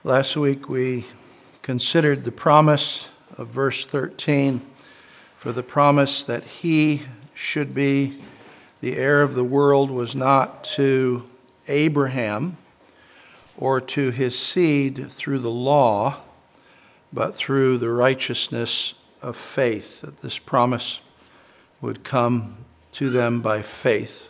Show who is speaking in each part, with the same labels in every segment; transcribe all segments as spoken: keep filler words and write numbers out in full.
Speaker 1: Last week we considered the promise of verse thirteen, for the promise that he should be the heir of the world was not to Abraham or to his seed through the law, but through the righteousness of faith, that this promise would come to them by faith.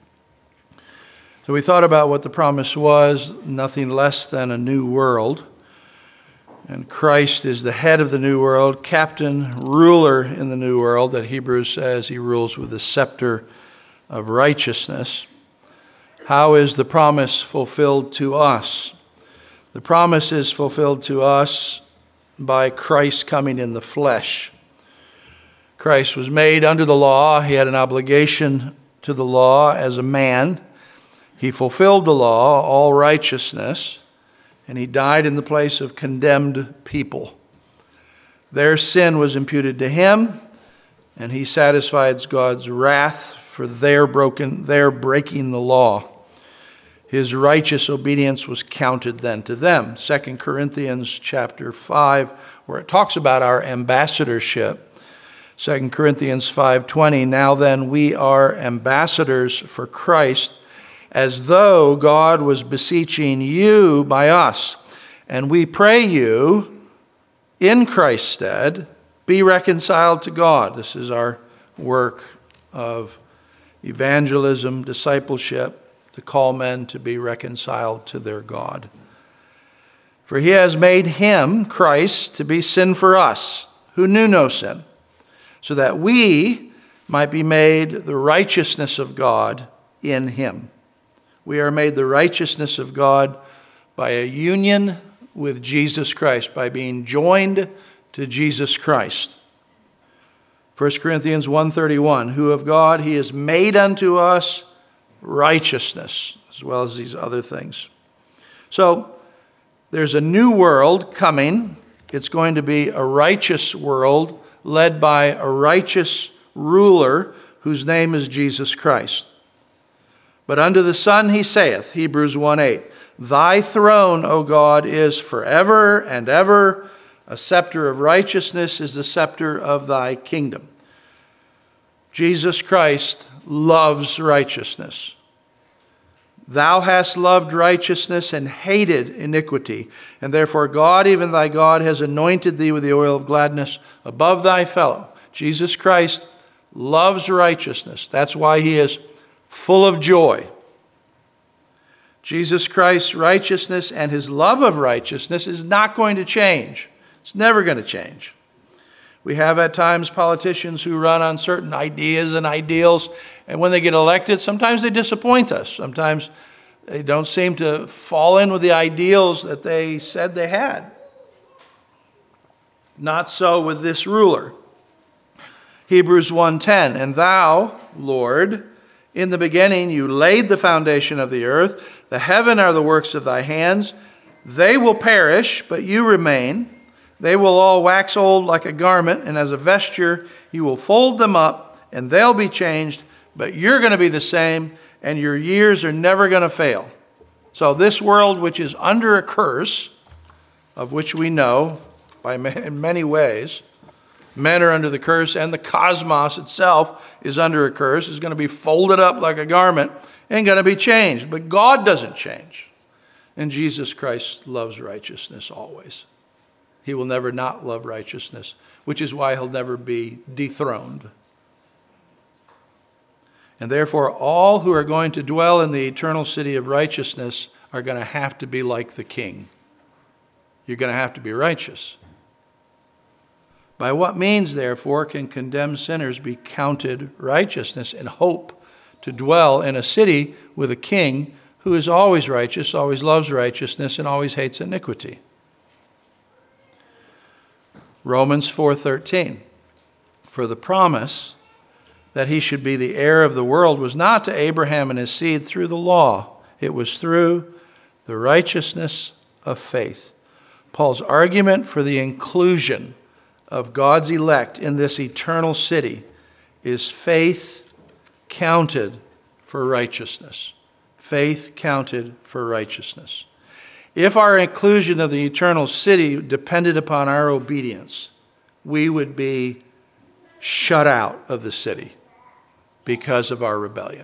Speaker 1: So we thought about what the promise was, nothing less than a new world. And Christ is the head of the new world, captain, ruler in the new world, that Hebrews says he rules with the scepter of righteousness. How is the promise fulfilled to us? The promise is fulfilled to us by Christ coming in the flesh. Christ was made under the law. He had an obligation to the law as a man. He fulfilled the law, all righteousness, and he died in the place of condemned people. Their sin was imputed to him, and he satisfied God's wrath for their broken, their breaking the law. His righteous obedience was counted then to them. Second Corinthians chapter five, where it talks about our ambassadorship. Second Corinthians five twenty, now then we are ambassadors for Christ, as though God was beseeching you by us. And we pray you, in Christ's stead, be reconciled to God. This is our work of evangelism, discipleship, to call men to be reconciled to their God. For he has made him, Christ, to be sin for us, who knew no sin, so that we might be made the righteousness of God in him. We are made the righteousness of God by a union with Jesus Christ, by being joined to Jesus Christ. First Corinthians one thirty-one, who of God he is made unto us righteousness, as well as these other things. So there's a new world coming. It's going to be a righteous world led by a righteous ruler whose name is Jesus Christ. But unto the Son he saith, Hebrews one eight, thy throne, O God, is forever and ever. A scepter of righteousness is the scepter of thy kingdom. Jesus Christ loves righteousness. Thou hast loved righteousness and hated iniquity. And therefore God, even thy God, has anointed thee with the oil of gladness above thy fellow. Jesus Christ loves righteousness. That's why he is full of joy. Jesus Christ's righteousness and his love of righteousness is not going to change. It's never going to change. We have at times politicians who run on certain ideas and ideals, and when they get elected, sometimes they disappoint us. Sometimes they don't seem to fall in with the ideals that they said they had. Not so with this ruler. Hebrews one ten, and thou, Lord, in the beginning you laid the foundation of the earth. The heaven are the works of thy hands. They will perish, but you remain. They will all wax old like a garment, and as a vesture you will fold them up, and they'll be changed, but you're going to be the same, and your years are never going to fail. So this world, which is under a curse, of which we know by in many ways, men are under the curse, and the cosmos itself is under a curse, is going to be folded up like a garment and going to be changed. But God doesn't change. And Jesus Christ loves righteousness always. He will never not love righteousness, which is why he'll never be dethroned. And therefore, all who are going to dwell in the eternal city of righteousness are going to have to be like the King. You're going to have to be righteous. By what means, therefore, can condemned sinners be counted righteousness and hope to dwell in a city with a king who is always righteous, always loves righteousness, and always hates iniquity? Romans four thirteen, for the promise that he should be the heir of the world was not to Abraham and his seed through the law. It was through the righteousness of faith. Paul's argument for the inclusion of God's elect in this eternal city is faith counted for righteousness. Faith counted for righteousness. If our inclusion of the eternal city depended upon our obedience, we would be shut out of the city because of our rebellion.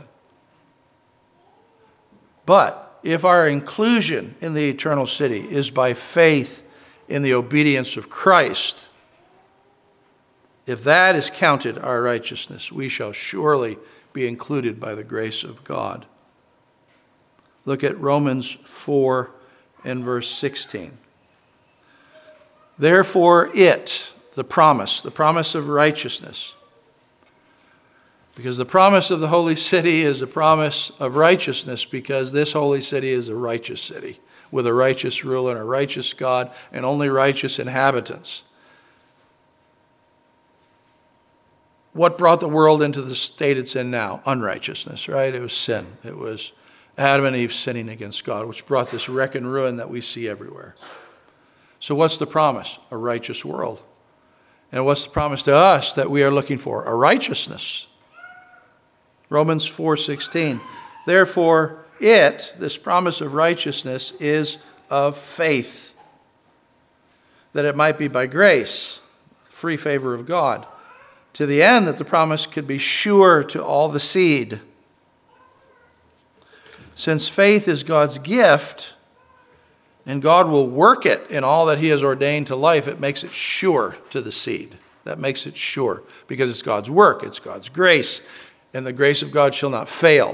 Speaker 1: But if our inclusion in the eternal city is by faith in the obedience of Christ, if that is counted our righteousness, we shall surely be included by the grace of God. Look at Romans four and verse sixteen. Therefore it, the promise, the promise of righteousness, because the promise of the holy city is a promise of righteousness, because this holy city is a righteous city with a righteous ruler and a righteous God and only righteous inhabitants. What brought the world into the state it's in now? Unrighteousness, right? It was sin. It was Adam and Eve sinning against God, which brought this wreck and ruin that we see everywhere. So what's the promise? A righteous world. And what's the promise to us that we are looking for? A righteousness. Romans four sixteen. Therefore, it, this promise of righteousness, is of faith, that it might be by grace, free favor of God, to the end that the promise could be sure to all the seed. Since faith is God's gift, and God will work it in all that he has ordained to life, it makes it sure to the seed. That makes it sure, because it's God's work, it's God's grace, and the grace of God shall not fail.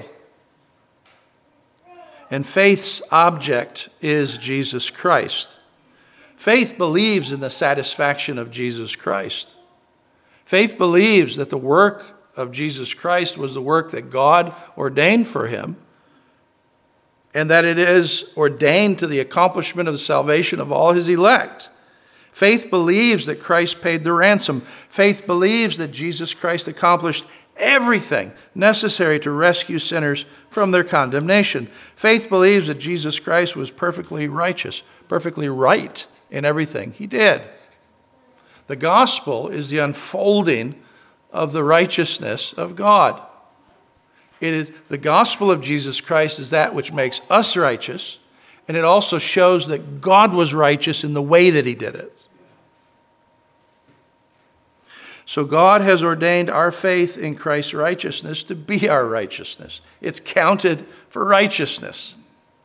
Speaker 1: And faith's object is Jesus Christ. Faith believes in the satisfaction of Jesus Christ. Faith believes that the work of Jesus Christ was the work that God ordained for him, and that it is ordained to the accomplishment of the salvation of all his elect. Faith believes that Christ paid the ransom. Faith believes that Jesus Christ accomplished everything necessary to rescue sinners from their condemnation. Faith believes that Jesus Christ was perfectly righteous, perfectly right in everything he did. The gospel is the unfolding of the righteousness of God. It is the gospel of Jesus Christ is that which makes us righteous, and it also shows that God was righteous in the way that he did it. So God has ordained our faith in Christ's righteousness to be our righteousness. It's counted for righteousness.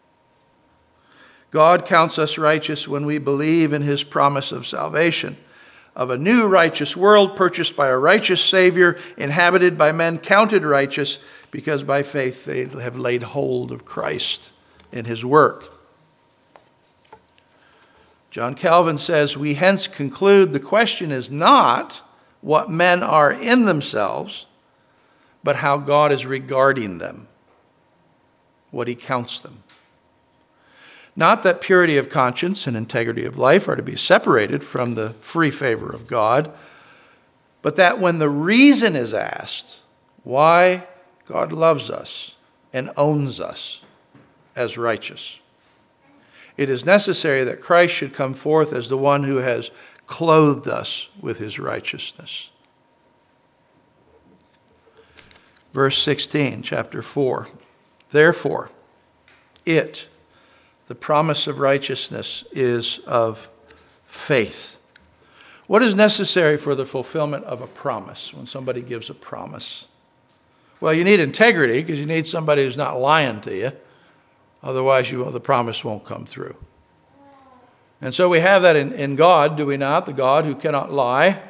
Speaker 1: God counts us righteous when we believe in his promise of salvation, of a new righteous world purchased by a righteous Savior, inhabited by men counted righteous, because by faith they have laid hold of Christ in his work. John Calvin says, we hence conclude the question is not what men are in themselves, but how God is regarding them, what he counts them. Not that purity of conscience and integrity of life are to be separated from the free favor of God, but that when the reason is asked why God loves us and owns us as righteous, it is necessary that Christ should come forth as the one who has clothed us with his righteousness. Verse sixteen, chapter four. Therefore, it, the promise of righteousness, is of faith. What is necessary for the fulfillment of a promise when somebody gives a promise? Well, you need integrity, because you need somebody who's not lying to you. Otherwise, you, the promise won't come through. And so we have that in, in God, do we not? The God who cannot lie.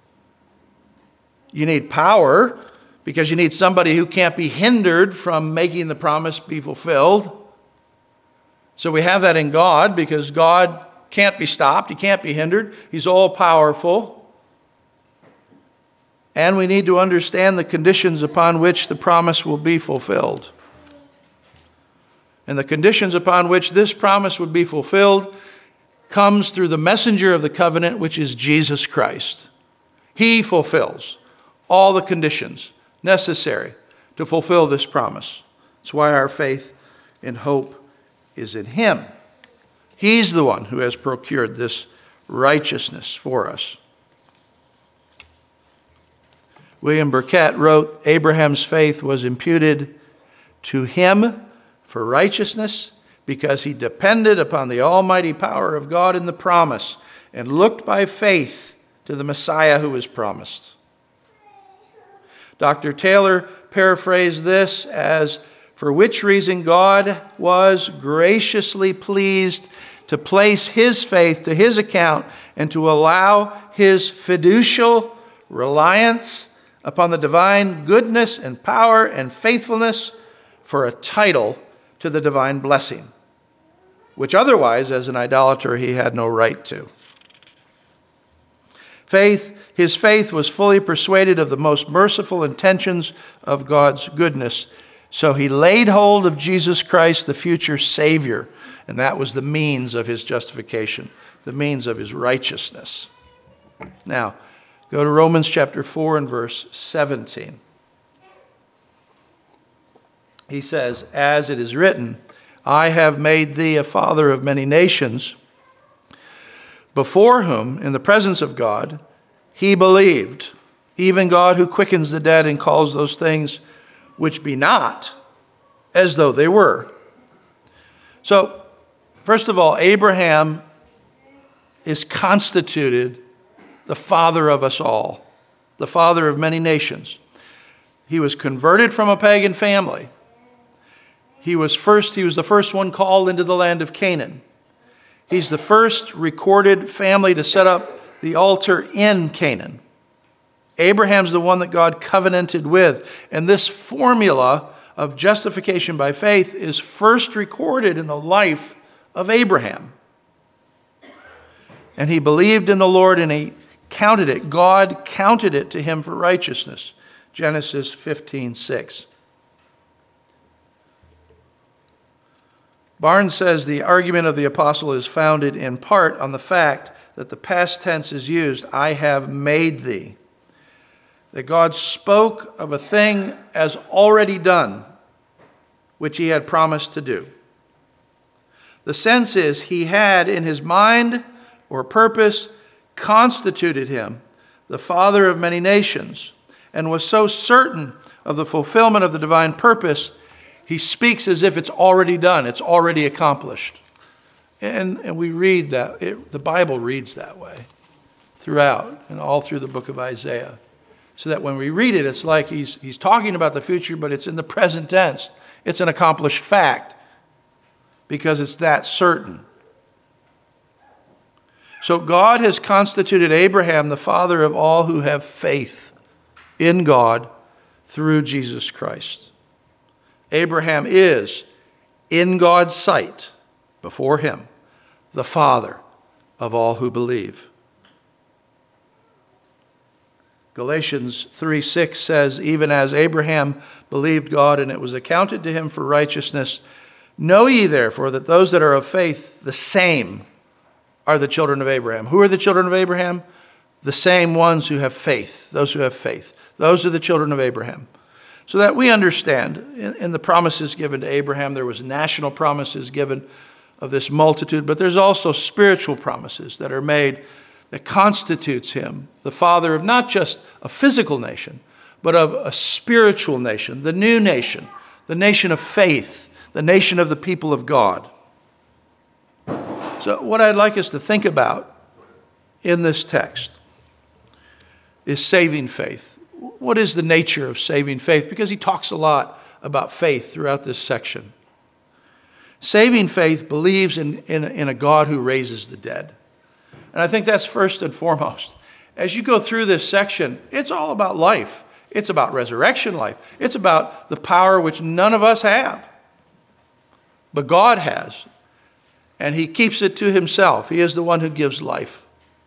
Speaker 1: You need power, because you need somebody who can't be hindered from making the promise be fulfilled. So we have that in God, because God can't be stopped. He can't be hindered. He's all-powerful. And we need to understand the conditions upon which the promise will be fulfilled. And the conditions upon which this promise would be fulfilled comes through the messenger of the covenant, which is Jesus Christ. He fulfills all the conditions necessary to fulfill this promise. That's why our faith and hope is in him. He's the one who has procured this righteousness for us. William Burkett wrote, Abraham's faith was imputed to him for righteousness, because he depended upon the almighty power of God in the promise and looked by faith to the Messiah who was promised. Doctor Taylor paraphrased this as, for which reason God was graciously pleased to place his faith to his account and to allow his fiducial reliance upon the divine goodness and power and faithfulness for a title to the divine blessing, which otherwise, as an idolater, he had no right to. Faith, his faith was fully persuaded of the most merciful intentions of God's goodness. So he laid hold of Jesus Christ, the future Savior, and that was the means of his justification, the means of his righteousness. Now, go to Romans chapter four and verse seventeen. He says, as it is written, I have made thee a father of many nations, before whom, in the presence of God, he believed, even God who quickens the dead and calls those things which be not as though they were. So, first of all, Abraham is constituted the father of us all, the father of many nations. He was converted from a pagan family. He was first, he was the first one called into the land of Canaan. He's the first recorded family to set up the altar in Canaan. Abraham's the one that God covenanted with. And this formula of justification by faith is first recorded in the life of Abraham. And he believed in the Lord and he counted it. God counted it to him for righteousness. Genesis fifteen six. Barnes says the argument of the apostle is founded in part on the fact that the past tense is used, I have made thee. That God spoke of a thing as already done, which he had promised to do. The sense is he had in his mind or purpose constituted him the father of many nations and was so certain of the fulfillment of the divine purpose, he speaks as if it's already done, it's already accomplished. And, and we read that, it, the Bible reads that way throughout and all through the book of Isaiah. So that when we read it, it's like he's, he's talking about the future, but it's in the present tense. It's an accomplished fact because it's that certain. So God has constituted Abraham the father of all who have faith in God through Jesus Christ. Abraham is, in God's sight, before him, the father of all who believe. Galatians three six says, even as Abraham believed God and it was accounted to him for righteousness, know ye therefore that those that are of faith, the same are the children of Abraham. Who are the children of Abraham? The same ones who have faith, those who have faith. Those are the children of Abraham. So that we understand, in, in the promises given to Abraham, there was national promises given of this multitude, but there's also spiritual promises that are made that constitutes him the father of not just a physical nation, but of a spiritual nation, the new nation, the nation of faith, the nation of the people of God. So what I'd like us to think about in this text is saving faith. What is the nature of saving faith? Because he talks a lot about faith throughout this section. Saving faith believes in, in, in a God who raises the dead. And I think that's first and foremost. As you go through this section, it's all about life. It's about resurrection life. It's about the power which none of us have. But God has. And he keeps it to himself. He is the one who gives life.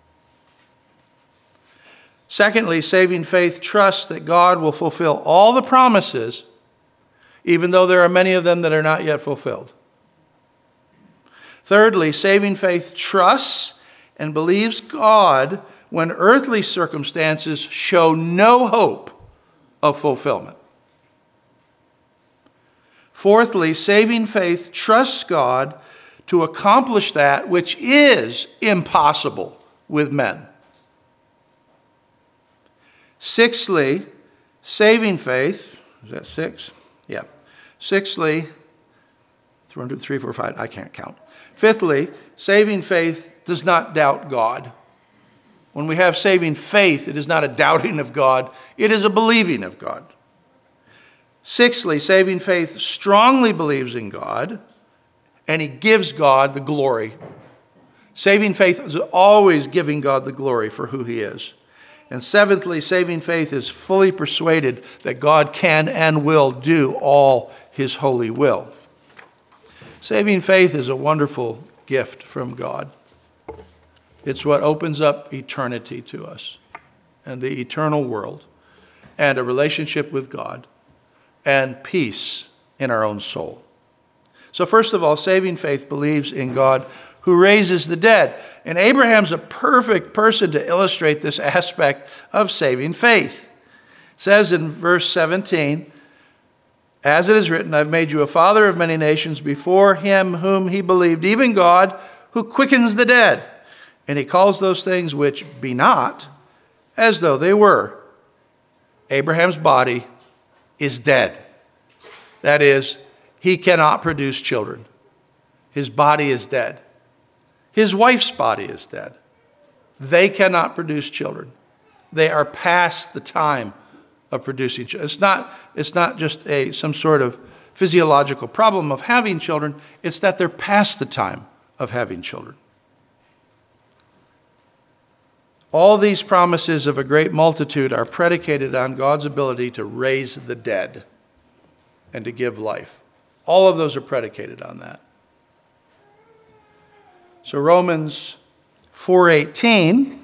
Speaker 1: Secondly, saving faith trusts that God will fulfill all the promises, even though there are many of them that are not yet fulfilled. Thirdly, saving faith trusts and believes God when earthly circumstances show no hope of fulfillment. Fourthly, saving faith trusts God to accomplish that which is impossible with men. Sixthly, saving faith, is that six? Yeah. Sixthly, One, two, three, four, five. I can't count. Fifthly, saving faith does not doubt God. When we have saving faith, it is not a doubting of God. It is a believing of God. Sixthly, saving faith strongly believes in God, and he gives God the glory. Saving faith is always giving God the glory for who he is. And seventhly, saving faith is fully persuaded that God can and will do all his holy will. Saving faith is a wonderful gift from God. It's what opens up eternity to us and the eternal world and a relationship with God and peace in our own soul. So first of all, saving faith believes in God who raises the dead. And Abraham's a perfect person to illustrate this aspect of saving faith. It says in verse seventeen, as it is written, I've made you a father of many nations before him whom he believed, even God who quickens the dead. And he calls those things which be not as though they were. Abraham's body is dead. That is, he cannot produce children. His body is dead. His wife's body is dead. They cannot produce children. They are past the time of producing children. It's not, it's not just a some sort of physiological problem of having children. It's that they're past the time of having children. All these promises of a great multitude are predicated on God's ability to raise the dead and to give life. All of those are predicated on that. So Romans four eighteen,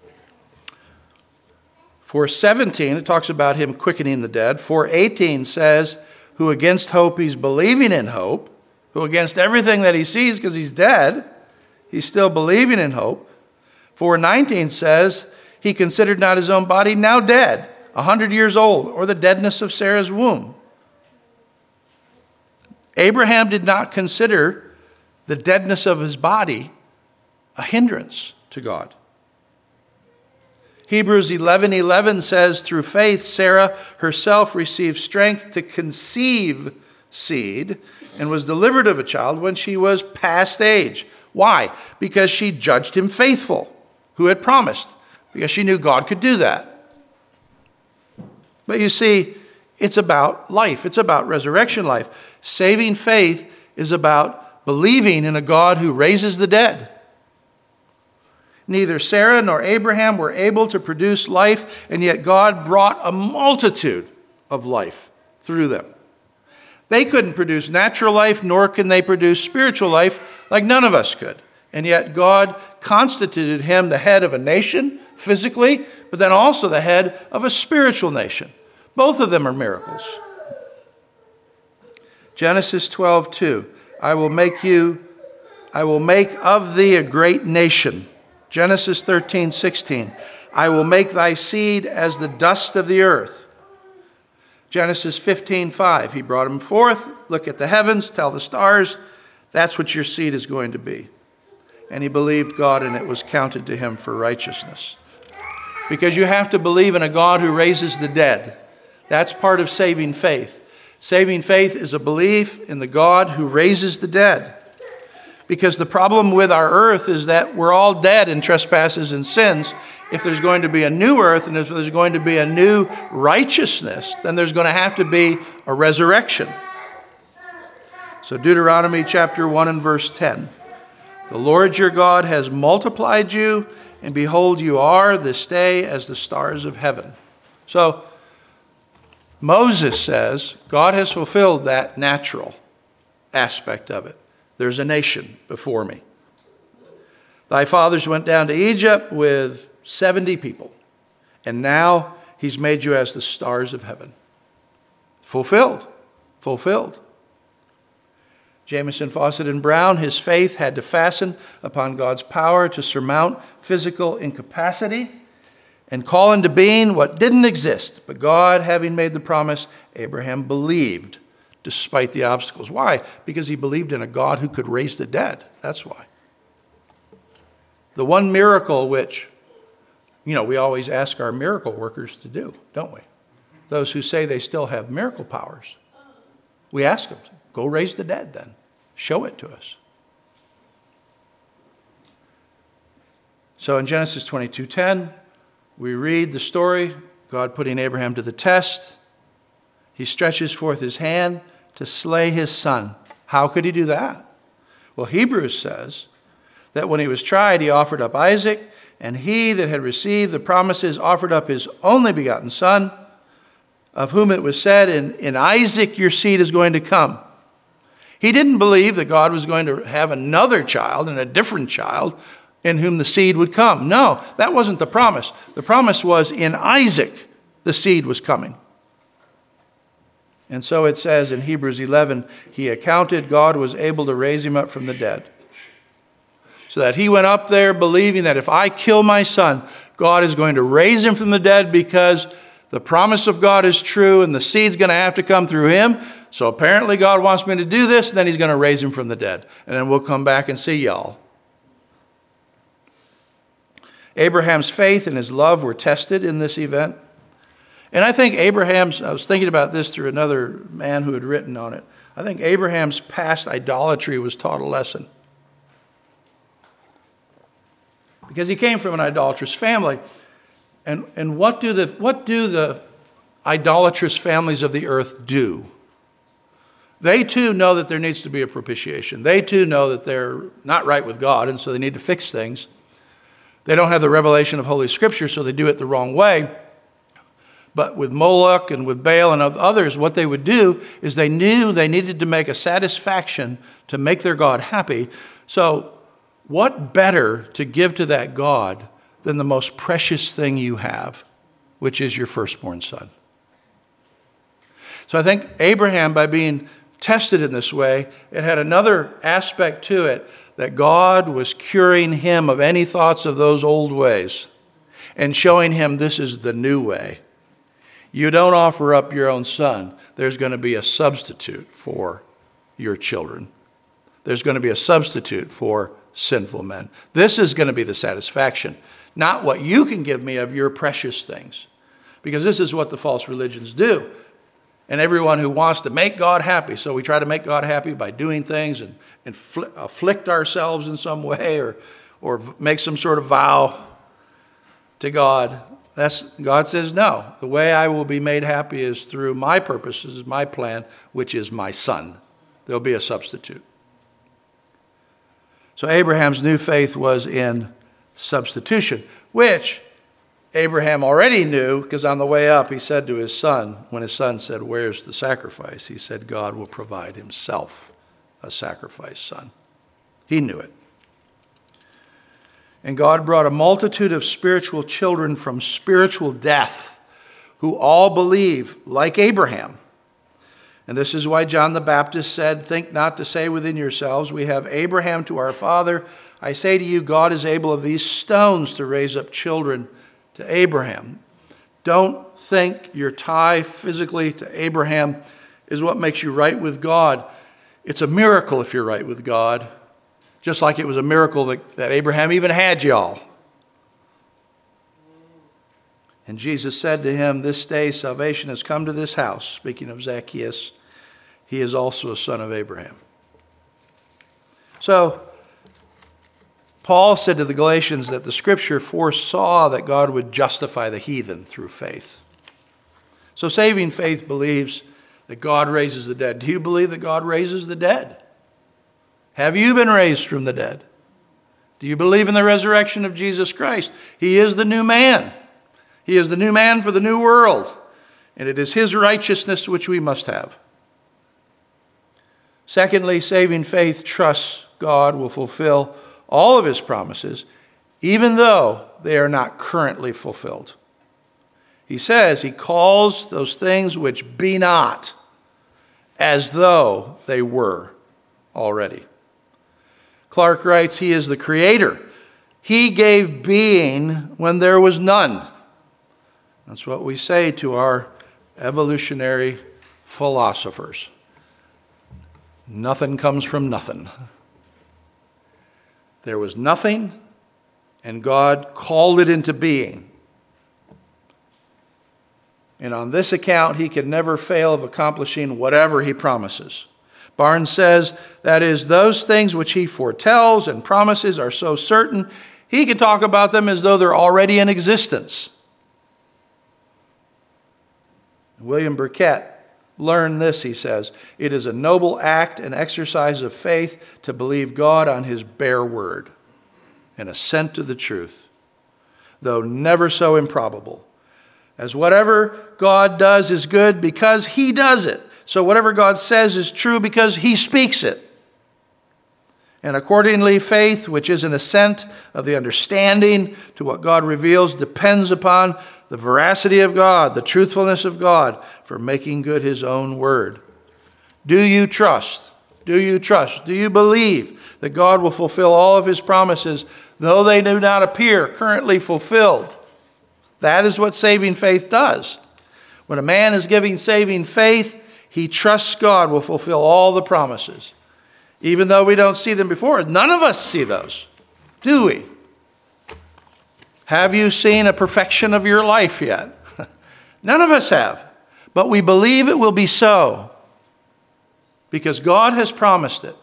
Speaker 1: four seventeen, it talks about him quickening the dead. four eighteen says, who against hope he's believing in hope, who against everything that he sees because he's dead, he's still believing in hope. four nineteen says, he considered not his own body now dead, a hundred years old, or the deadness of Sarah's womb. Abraham did not consider the deadness of his body a hindrance to God. Hebrews eleven eleven says, through faith, Sarah herself received strength to conceive seed and was delivered of a child when she was past age. Why? Because she judged him faithful, who had promised, because she knew God could do that. But you see, it's about life. It's about resurrection life. Saving faith is about believing in a God who raises the dead. Neither Sarah nor Abraham were able to produce life, and yet God brought a multitude of life through them. They couldn't produce natural life, nor can they produce spiritual life like none of us could. And yet God constituted him the head of a nation, physically, but then also the head of a spiritual nation. Both of them are miracles. Genesis twelve two, I will make you, I will make of thee a great nation. Genesis thirteen sixteen, I will make thy seed as the dust of the earth. Genesis fifteen five, he brought him forth, look at the heavens, tell the stars, that's what your seed is going to be. And he believed God, and it was counted to him for righteousness. Because you have to believe in a God who raises the dead. That's part of saving faith. Saving faith is a belief in the God who raises the dead. Because the problem with our earth is that we're all dead in trespasses and sins. If there's going to be a new earth and if there's going to be a new righteousness, then there's going to have to be a resurrection. So Deuteronomy chapter one and verse ten. The Lord your God has multiplied you, and behold, you are this day as the stars of heaven. So Moses says God has fulfilled that natural aspect of it. There's a nation before me. Thy fathers went down to Egypt with seventy people, and now he's made you as the stars of heaven. Fulfilled. Fulfilled. Jamieson, Fawcett, and Brown, his faith had to fasten upon God's power to surmount physical incapacity and call into being what didn't exist. But God, having made the promise, Abraham believed despite the obstacles. Why? Because he believed in a God who could raise the dead. That's why. The one miracle which, you know, we always ask our miracle workers to do, don't we? Those who say they still have miracle powers. We ask them, go raise the dead then. show it to us. So in Genesis twenty-two ten, we read the story, God putting Abraham to the test. He stretches forth his hand to slay his son. How could he do that? Well, Hebrews says that when he was tried, he offered up Isaac, and he that had received the promises offered up his only begotten son, of whom it was said, in, in Isaac your seed is going to come. He didn't believe that God was going to have another child and a different child in whom the seed would come. No, that wasn't the promise. The promise was in Isaac the seed was coming. And so it says in Hebrews eleven, he accounted God was able to raise him up from the dead. So that he went up there believing that if I kill my son, God is going to raise him from the dead because the promise of God is true and the seed's going to have to come through him. So apparently God wants me to do this, and then he's going to raise him from the dead. And then we'll come back and see y'all. Abraham's faith and his love were tested in this event. And I think Abraham's, I was thinking about this through another man who had written on it. I think Abraham's past idolatry was taught a lesson. Because he came from an idolatrous family. And, and what do the, what do the idolatrous families of the earth do? They too know that there needs to be a propitiation. They too know that they're not right with God, and so they need to fix things. They don't have the revelation of Holy Scripture, so they do it the wrong way. But with Moloch and with Baal and others, what they would do is they knew they needed to make a satisfaction to make their God happy. So what better to give to that God than the most precious thing you have, which is your firstborn son? So I think Abraham, by being tested in this way, it had another aspect to it, that God was curing him of any thoughts of those old ways and showing him this is the new way. You don't offer up your own son. There's going to be a substitute for your children. There's going to be a substitute for sinful men. This is going to be the satisfaction, not what you can give me of your precious things. Because this is what the false religions do. And everyone who wants to make God happy, so we try to make God happy by doing things and, and fl- afflict ourselves in some way or, or make some sort of vow to God. That's, God says, no, the way I will be made happy is through my purposes, my plan, which is my son. There'll be a substitute. So Abraham's new faith was in substitution, which Abraham already knew, because on the way up he said to his son, when his son said, where's the sacrifice? He said, God will provide himself a sacrifice, son. He knew it. And God brought a multitude of spiritual children from spiritual death who all believe like Abraham. And this is why John the Baptist said, think not to say within yourselves, we have Abraham to our father. I say to you, God is able of these stones to raise up children to Abraham. Don't think your tie physically to Abraham is what makes you right with God. It's a miracle if you're right with God. Just like it was a miracle that, that Abraham even had y'all. And Jesus said to him, this day salvation has come to this house. Speaking of Zacchaeus, he is also a son of Abraham. So, Paul said to the Galatians that the Scripture foresaw that God would justify the heathen through faith. So saving faith believes that God raises the dead. Do you believe that God raises the dead? Have you been raised from the dead? Do you believe in the resurrection of Jesus Christ? He is the new man. He is the new man for the new world. And it is his righteousness which we must have. Secondly, saving faith trusts God will fulfill all of his promises, even though they are not currently fulfilled. He says he calls those things which be not as though they were already. Clark writes, he is the creator. He gave being when there was none. That's what we say to our evolutionary philosophers. Nothing comes from nothing. There was nothing, and God called it into being. And on this account, he can never fail of accomplishing whatever he promises. Barnes says, that is, those things which he foretells and promises are so certain, he can talk about them as though they're already in existence. William Burkett learned this, he says, it is a noble act and exercise of faith to believe God on his bare word and assent to the truth, though never so improbable. As whatever God does is good because he does it. So whatever God says is true because he speaks it. And accordingly, faith, which is an assent of the understanding to what God reveals, depends upon the veracity of God, the truthfulness of God for making good his own word. Do you trust? Do you trust? Do you believe that God will fulfill all of his promises, though they do not appear currently fulfilled? That is what saving faith does. When a man is giving saving faith, he trusts God will fulfill all the promises. Even though we don't see them before, none of us see those, do we? Have you seen a perfection of your life yet? None of us have. But we believe it will be so because God has promised it.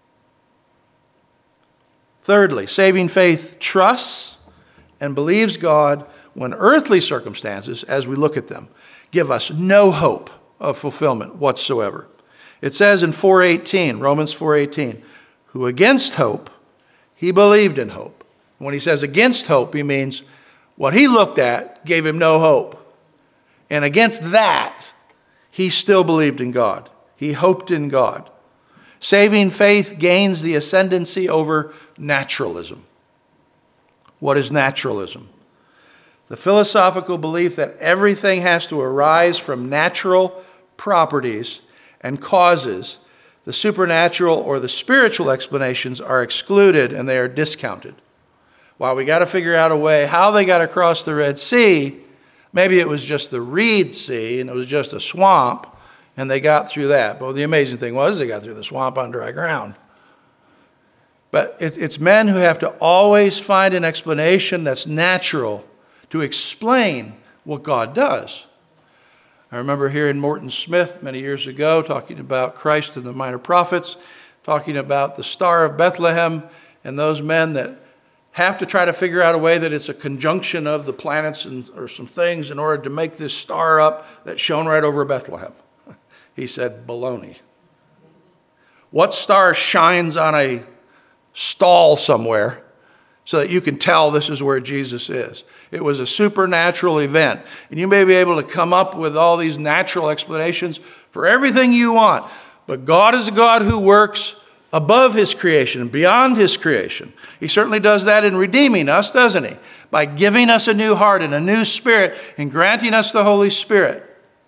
Speaker 1: Thirdly, saving faith trusts and believes God when earthly circumstances, as we look at them, give us no hope of fulfillment whatsoever. It says in four eighteen, Romans four eighteen, who against hope, he believed in hope. When he says against hope, he means what he looked at gave him no hope. And against that, he still believed in God. He hoped in God. Saving faith gains the ascendancy over naturalism. What is naturalism? The philosophical belief that everything has to arise from natural properties and causes. The supernatural or the spiritual explanations are excluded and they are discounted. While we got to figure out a way how they got across the Red Sea, maybe it was just the Reed Sea and it was just a swamp and they got through that. But the amazing thing was they got through the swamp on dry ground. But it, it's men who have to always find an explanation that's natural to explain what God does. I remember hearing Morton Smith many years ago talking about Christ and the minor prophets, talking about the Star of Bethlehem and those men that have to try to figure out a way that it's a conjunction of the planets and or some things in order to make this star up that shone right over Bethlehem. He said, baloney. What star shines on a stall somewhere so that you can tell this is where Jesus is? It was a supernatural event. And you may be able to come up with all these natural explanations for everything you want. But God is a God who works above his creation, beyond his creation. He certainly does that in redeeming us, doesn't he? By giving us a new heart and a new spirit and granting us the Holy Spirit.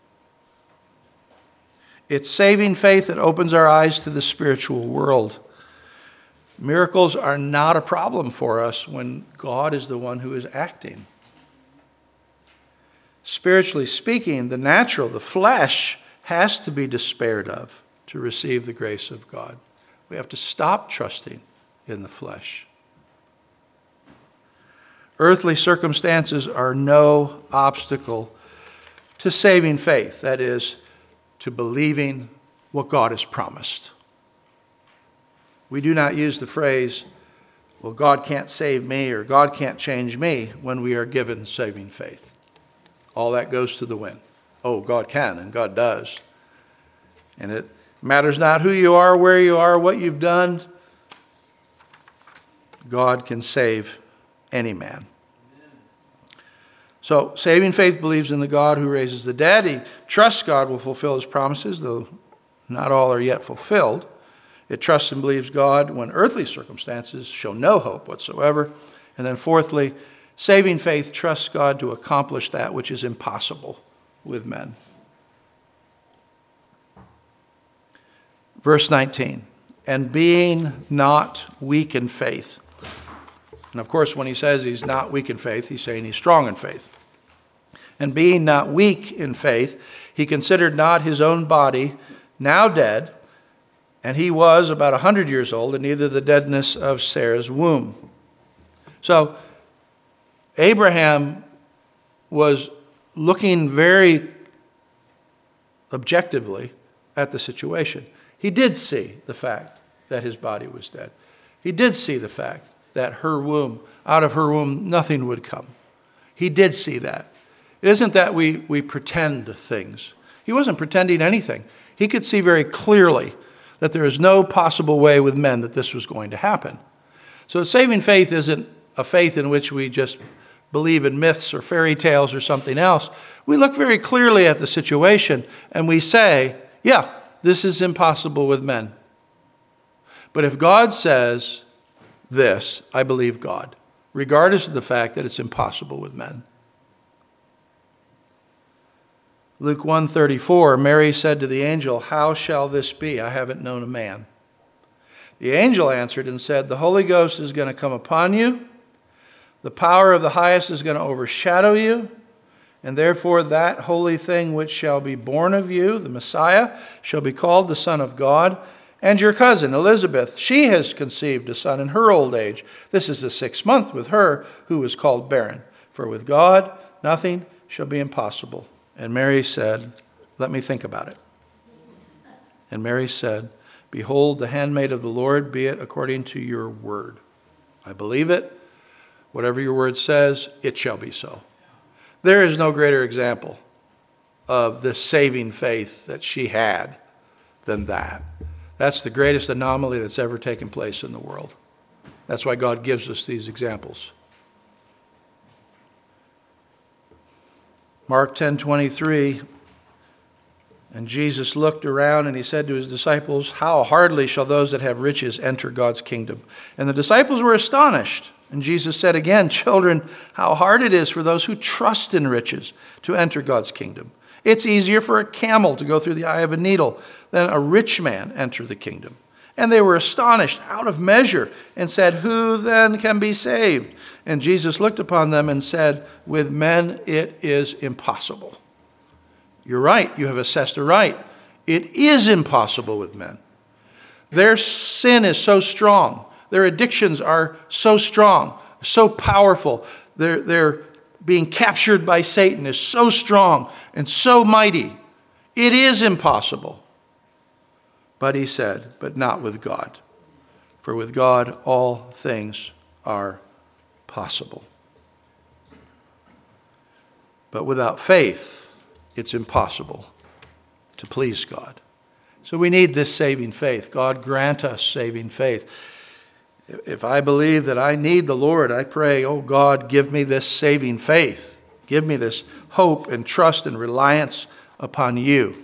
Speaker 1: It's saving faith that opens our eyes to the spiritual world. Miracles are not a problem for us when God is the one who is acting. Spiritually speaking, the natural, the flesh, has to be despaired of to receive the grace of God. We have to stop trusting in the flesh. Earthly circumstances are no obstacle to saving faith, that is, to believing what God has promised. We do not use the phrase, well, God can't save me or God can't change me when we are given saving faith. All that goes to the wind. Oh, God can and God does. And it matters not who you are, where you are, what you've done. God can save any man. So, saving faith believes in the God who raises the dead. He trusts God will fulfill his promises, though not all are yet fulfilled. It trusts and believes God when earthly circumstances show no hope whatsoever. And then fourthly, saving faith trusts God to accomplish that which is impossible with men. Verse nineteen, and being not weak in faith. And of course, when he says he's not weak in faith, he's saying he's strong in faith. And being not weak in faith, he considered not his own body now dead, and he was about a hundred years old, and neither the deadness of Sarah's womb. So, Abraham was looking very objectively at the situation. He did see the fact that his body was dead. He did see the fact that her womb, out of her womb, nothing would come. He did see that. It isn't that we, we pretend things. He wasn't pretending anything. He could see very clearly that there is no possible way with men that this was going to happen. So saving faith isn't a faith in which we just believe in myths or fairy tales or something else. We look very clearly at the situation and we say, yeah, this is impossible with men. But if God says this, I believe God, regardless of the fact that it's impossible with men. Luke one thirty-four, Mary said to the angel, how shall this be? I haven't known a man. The angel answered and said, the Holy Ghost is going to come upon you. The power of the highest is going to overshadow you. And therefore that holy thing which shall be born of you, the Messiah, shall be called the Son of God. And your cousin Elizabeth, she has conceived a son in her old age. This is the sixth month with her who was called barren. For with God nothing shall be impossible. And Mary said, let me think about it. And Mary said, behold, the handmaid of the Lord, be it according to your word. I believe it. Whatever your word says, it shall be so. There is no greater example of this saving faith that she had than that. That's the greatest anomaly that's ever taken place in the world. That's why God gives us these examples. Mark ten twenty-three, and Jesus looked around and he said to his disciples, how hardly shall those that have riches enter God's kingdom? And the disciples were astonished. And Jesus said again, children, how hard it is for those who trust in riches to enter God's kingdom. It's easier for a camel to go through the eye of a needle than a rich man enter the kingdom. And they were astonished out of measure and said, who then can be saved? And Jesus looked upon them and said, with men it is impossible. You're right. You have assessed aright. It is impossible with men. Their sin is so strong. Their addictions are so strong, so powerful. They're, they're being captured by Satan is so strong and so mighty. It is impossible. But he said, but not with God. For with God all things are possible. But without faith, it's impossible to please God. So we need this saving faith. God grant us saving faith. If I believe that I need the Lord, I pray, oh God, give me this saving faith. Give me this hope and trust and reliance upon you.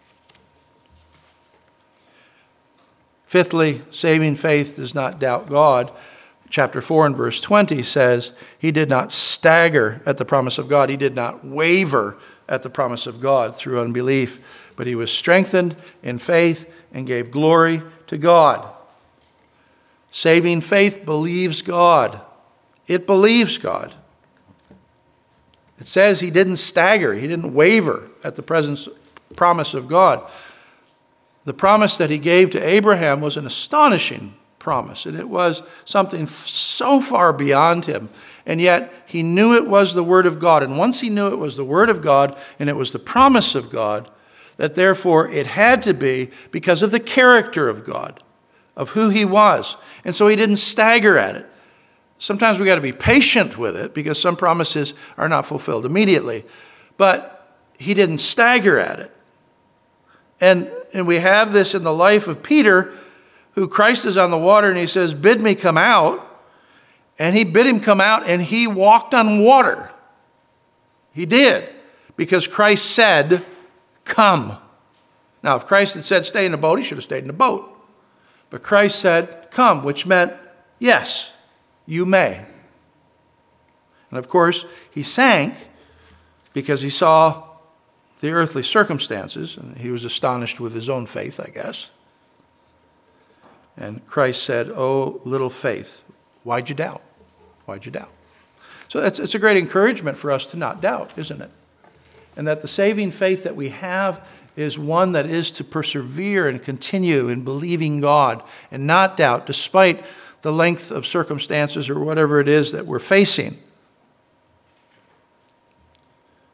Speaker 1: Fifthly, saving faith does not doubt God. Chapter four and verse twenty says, he did not stagger at the promise of God. He did not waver at the promise of God through unbelief, but he was strengthened in faith and gave glory to God. Saving faith believes God. It believes God. It says he didn't stagger. He didn't waver at the presence, promise of God. The promise that he gave to Abraham was an astonishing promise, and it was something so far beyond him. And yet he knew it was the word of God. And once he knew it was the word of God and it was the promise of God, that therefore it had to be because of the character of God, of who he was. And so he didn't stagger at it. Sometimes we got to be patient with it because some promises are not fulfilled immediately. But he didn't stagger at it. And, and we have this in the life of Peter, who Christ is on the water and he says, bid me come out. And he bid him come out and he walked on water. He did. Because Christ said, come. Now, if Christ had said stay in the boat, he should have stayed in the boat. But Christ said, come, which meant, yes, you may. And of course, he sank because he saw the earthly circumstances, and he was astonished with his own faith, I guess. And Christ said, oh, little faith, why'd you doubt? Why'd you doubt? So it's, it's a great encouragement for us to not doubt, isn't it? And that the saving faith that we have is one that is to persevere and continue in believing God and not doubt despite the length of circumstances or whatever it is that we're facing.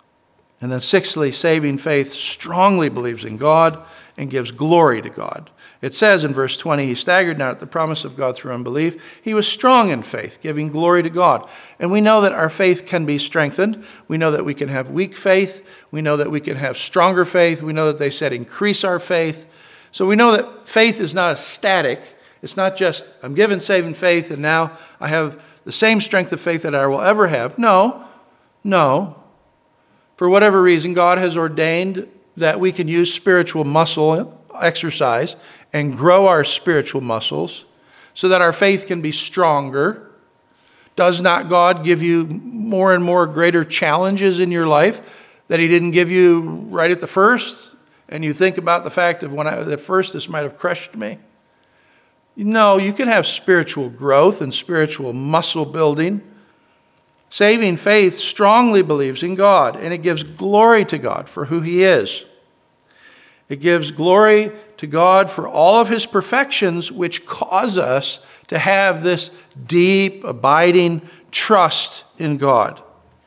Speaker 1: And then sixthly, saving faith strongly believes in God and gives glory to God. It says in verse twenty, he staggered not at the promise of God through unbelief. He was strong in faith, giving glory to God. And we know that our faith can be strengthened. We know that we can have weak faith. We know that we can have stronger faith. We know that they said increase our faith. So we know that faith is not static. It's not just, I'm given saving faith and now I have the same strength of faith that I will ever have. No, no. For whatever reason, God has ordained that we can use spiritual muscle exercise and grow our spiritual muscles so that our faith can be stronger. Does not God give you more and more greater challenges in your life that he didn't give you right at the first? And you think about the fact of when I at first this might have crushed me. No, you can have spiritual growth and spiritual muscle building. Saving faith strongly believes in God, and it gives glory to God for who he is. It gives glory to God for all of his perfections, which cause us to have this deep, abiding trust in God.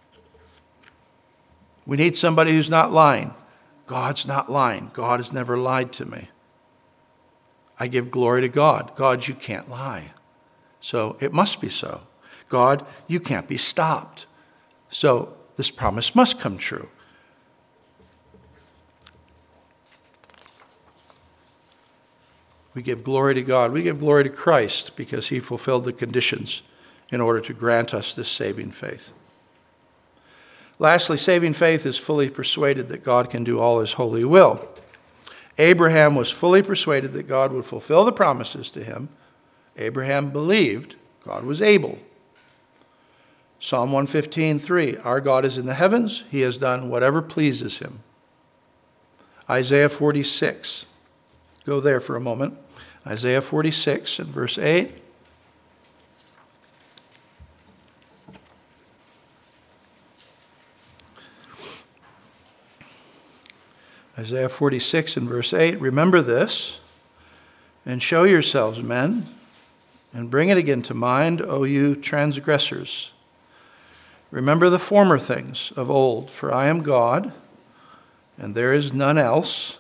Speaker 1: We need somebody who's not lying. God's not lying. God has never lied to me. I give glory to God. God, you can't lie. So it must be so. God, you can't be stopped. So this promise must come true. We give glory to God. We give glory to Christ because he fulfilled the conditions in order to grant us this saving faith. Lastly, saving faith is fully persuaded that God can do all his holy will. Abraham was fully persuaded that God would fulfill the promises to him. Abraham believed God was able. Psalm one fifteen, three, our God is in the heavens. He has done whatever pleases him. Isaiah forty-six. Go there for a moment. Isaiah forty-six and verse eight. Isaiah forty-six and verse eight. Remember this, and show yourselves men, and bring it again to mind, O you transgressors. Remember the former things of old, for I am God, and there is none else.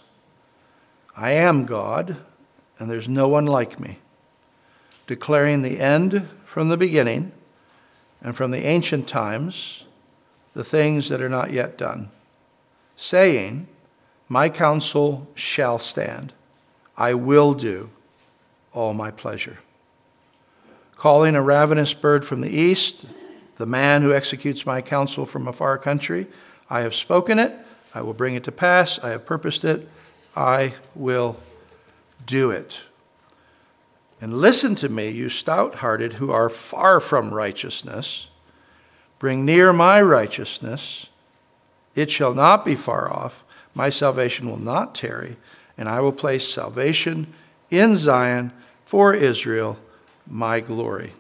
Speaker 1: I am God, and there's no one like me, declaring the end from the beginning, and from the ancient times, the things that are not yet done, saying, my counsel shall stand. I will do all my pleasure. Calling a ravenous bird from the east, the man who executes my counsel from a far country, I have spoken it, I will bring it to pass, I have purposed it, I will do it. And listen to me, you stout-hearted who are far from righteousness. Bring near my righteousness. It shall not be far off. My salvation will not tarry, and I will place salvation in Zion for Israel, my glory.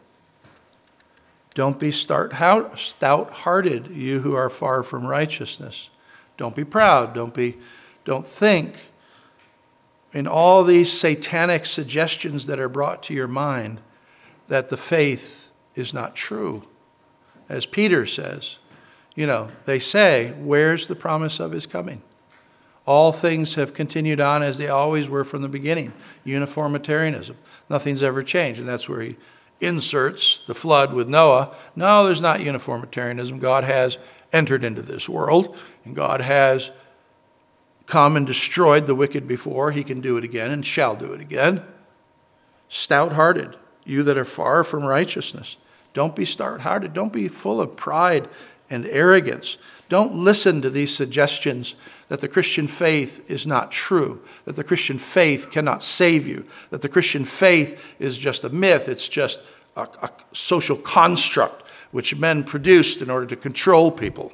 Speaker 1: Don't be stout-hearted, you who are far from righteousness. Don't be proud. Don't be, don't think in all these satanic suggestions that are brought to your mind that the faith is not true. As Peter says, you know, they say, where's the promise of his coming? All things have continued on as they always were from the beginning. Uniformitarianism. Nothing's ever changed. And that's where he inserts the flood with Noah. No, there's not uniformitarianism. God has entered into this world, and God has come and destroyed the wicked before. He can do it again and shall do it again. Stout-hearted, you that are far from righteousness. Don't be stout-hearted. Don't be full of pride and arrogance. Don't listen to these suggestions that the Christian faith is not true, that the Christian faith cannot save you, that the Christian faith is just a myth, it's just a, a social construct which men produced in order to control people.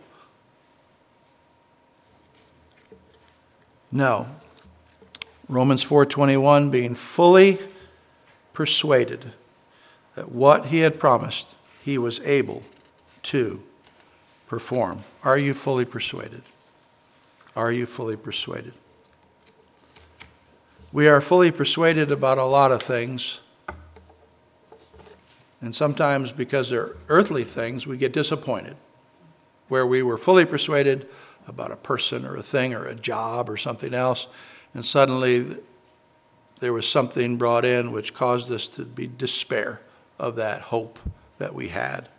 Speaker 1: No. Romans four twenty-one, being fully persuaded that what he had promised, he was able to perform. Are you fully persuaded? Are you fully persuaded? We are fully persuaded about a lot of things. And sometimes because they're earthly things, we get disappointed. Where we were fully persuaded about a person or a thing or a job or something else, and suddenly there was something brought in which caused us to be despair of that hope that we had.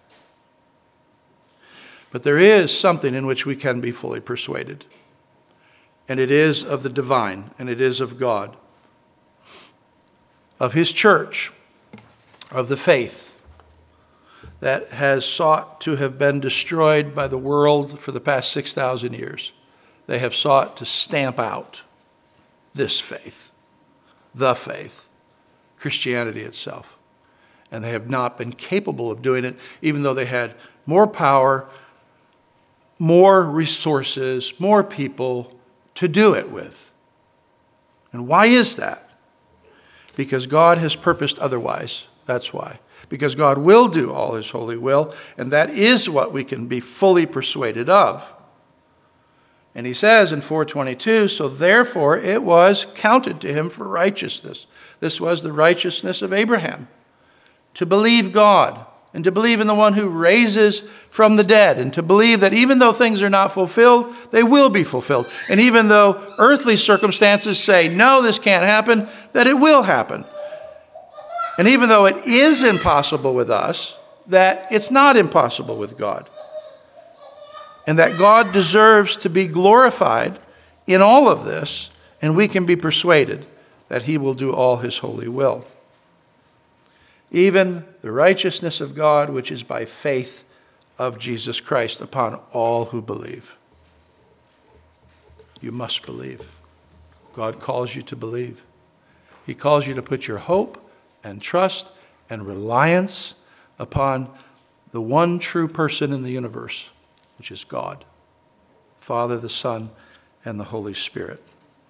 Speaker 1: But there is something in which we can be fully persuaded. And it is of the divine, and it is of God, of his church, of the faith that has sought to have been destroyed by the world for the past six thousand years. They have sought to stamp out this faith, the faith, Christianity itself. And they have not been capable of doing it, even though they had more power, more resources, more people to do it with. And why is that? Because God has purposed otherwise. That's why. Because God will do all his holy will, and that is what we can be fully persuaded of. And he says in four twenty-two, so therefore it was counted to him for righteousness. This was the righteousness of Abraham. To believe God, and to believe in the one who raises from the dead, and to believe that even though things are not fulfilled, they will be fulfilled. And even though earthly circumstances say, no, this can't happen, that it will happen. And even though it is impossible with us, that it's not impossible with God. And that God deserves to be glorified in all of this, and we can be persuaded that he will do all his holy will. Even the righteousness of God, which is by faith of Jesus Christ upon all who believe. You must believe. God calls you to believe. He calls you to put your hope and trust and reliance upon the one true person in the universe, which is God, Father, the Son, and the Holy Spirit,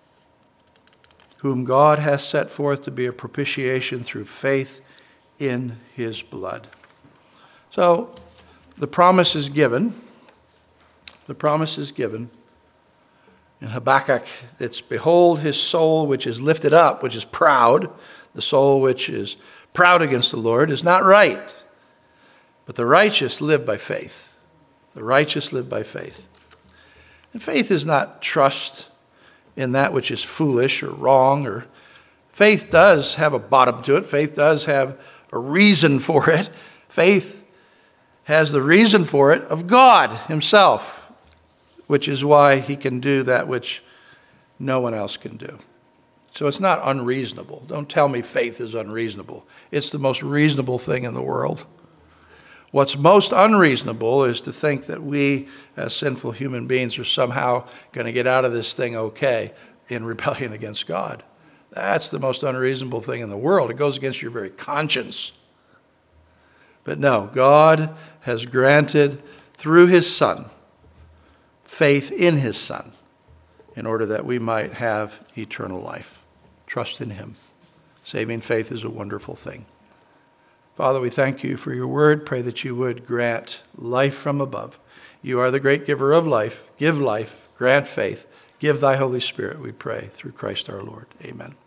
Speaker 1: whom God has set forth to be a propitiation through faith in his blood. So the promise is given. The promise is given. In Habakkuk, it's, behold, his soul which is lifted up, which is proud. The soul which is proud against the Lord is not right. But the righteous live by faith. The righteous live by faith. And faith is not trust in that which is foolish or wrong. Or faith does have a bottom to it. Faith does have a reason for it. Faith has the reason for it of God himself, which is why he can do that which no one else can do. So it's not unreasonable. Don't tell me faith is unreasonable. It's the most reasonable thing in the world. What's most unreasonable is to think that we, as sinful human beings, are somehow going to get out of this thing okay in rebellion against God. That's the most unreasonable thing in the world. It goes against your very conscience. But no, God has granted through his Son faith in his Son in order that we might have eternal life. Trust in him. Saving faith is a wonderful thing. Father, we thank you for your word. Pray that you would grant life from above. You are the great giver of life. Give life, grant faith, give thy Holy Spirit, we pray, through Christ our Lord. Amen.